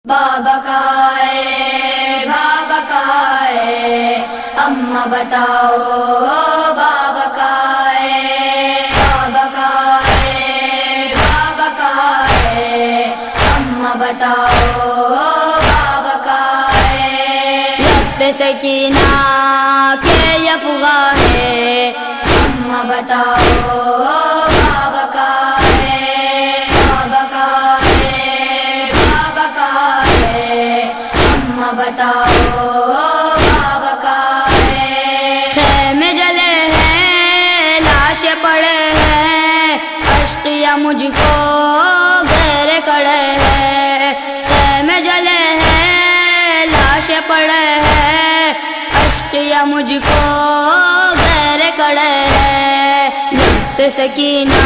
بابا کہاں ہے، بابا کہاں ہے، اماں بتاؤ بابا کہاں ہے، بابا کہاں ہے، بابا کہاں ہے، اماں بتاؤ بابا کہاں ہے۔ لب پہ سکینہ کے افواہ ہے، اماں بتاؤ بابا کہاں ہے، بابا کہاں ہے، بابا کہاں ہے، اماں بتاؤ بابا کہاں ہے۔ خیمے جلے ہیں، لاشیں پڑے ہیں، اشقیاء مجھ کو گھیرے کڑے ہیں۔ خیمے جلے ہیں، لاشیں پڑے ہیں، اشقیاء مجھ کو گھیرے کڑے ہیں۔ لب پہ سکینہ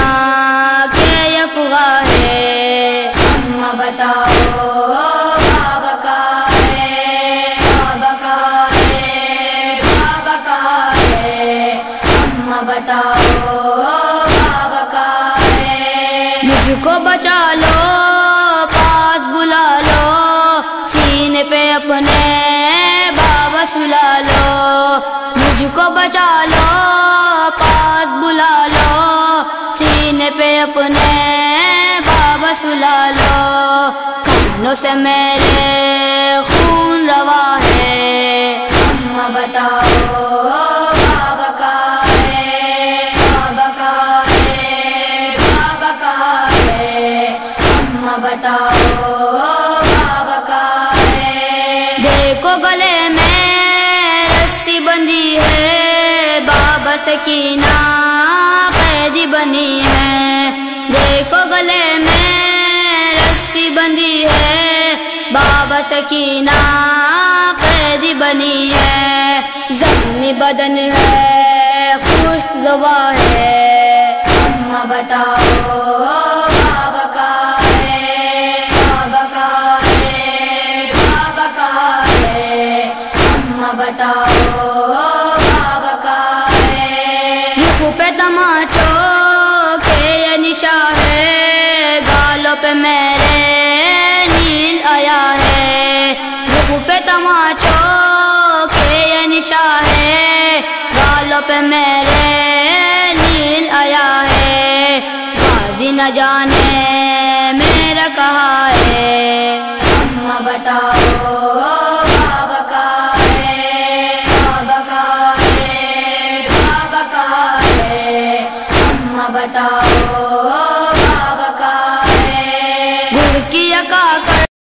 کے افواہ ہے، اماں بتاؤ بابا کہاں ہے، بابا کہاں ہے، بابا کہاں ہے، اماں بتاؤ بابا کہاں ہے۔ مجھ کو بچا لو، پاس بلا لو، سینے پہ اپنے بابا سلا لو۔ مجھ کو بچا لو، پاس بلا لو، سینے پہ اپنے بابا سلا لو۔ کانوں سے میرے خون روا ہے، اماں بتاؤ بابا کہاں ہے، بابا کہاں ہے، بابا کہاں ہے، اماں بتاؤ بابا کہاں ہے۔ دیکھو گلے میں رسی بندھی ہے، بابا سکینہ قیدی بنی ہے۔ دیکھو گلے میں رسی بندھی ہے، بابا سکینہ قیدی بنی ہے۔ زخمی بدن ہے، خشک زبان ہے، اماں بتاؤ بابا کہاں ہے، بابا کہاں ہے، بابا کہاں ہے، اماں بتاؤ بابا کہاں ہے۔ رخ پہ تماچوں کے یہ نشان ہے، گالوں پہ میرے نیل آیا ہے۔ رخ پہ تماچوں کے یہ نشان ہے، گالوں پہ میرے نیل آیا ہے۔ غازی نہ جانے میرا کہاں ہے، اماں بتاؤ بابا کہاں ہے، بابا کہاں ہے، بابا کہاں ہے، اماں بتاؤ بابا کہاں ہے۔ گڑ کی عقا کر